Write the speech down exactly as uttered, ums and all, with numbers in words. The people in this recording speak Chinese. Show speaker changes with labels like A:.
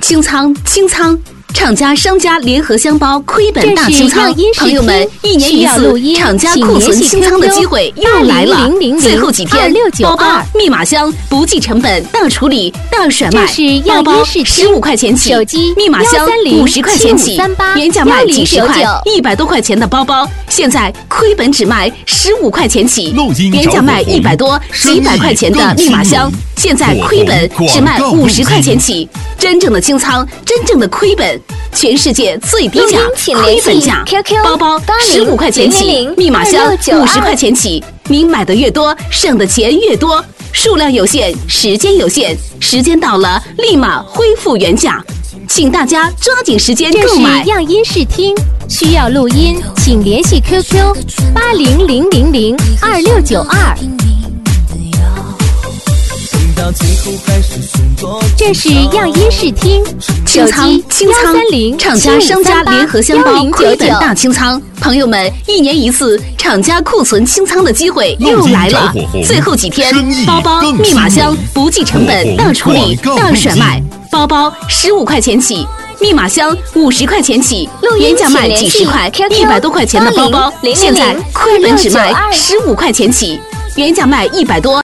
A: 清仓清仓！厂家商家联合箱包亏本大清仓，朋友们，一年一次厂家库存清仓的机会又来了，最后几天，包包、密码箱不计成本大处理大甩卖，包包十五块钱起，密码箱五十块钱起，原价卖几十块、一百多块钱的包包，现在亏本只卖十五块钱起，原价卖一百多、几百块钱的密码箱，现在亏本只卖五十块钱起，真正的清仓，真正的亏本。全世界最低价亏本价，包包十五块钱起，密码箱五十块钱起。您买的越多，省的钱越多。数量有限，时间有限，时间到了，立马恢复原价，请大家抓紧时间购买。
B: 这是样音视听，需要录音，请联系 Q Q 八零零零零二六九二。这是样音视听，
A: 清仓清仓，厂家商家联合箱包亏本大清仓，朋友们，一年一次厂家库存清仓的机会又来了，最后几天，包包、密码箱不计成本大处理大甩卖，包包十五块钱起，密码箱五十块钱起，原价卖几十块、一百多块钱的包包，现在亏本只卖十五块钱起，原价卖一百多。